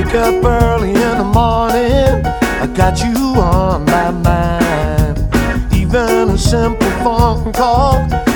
wake up early in the morning, I got you on my mind. Even a simple phone call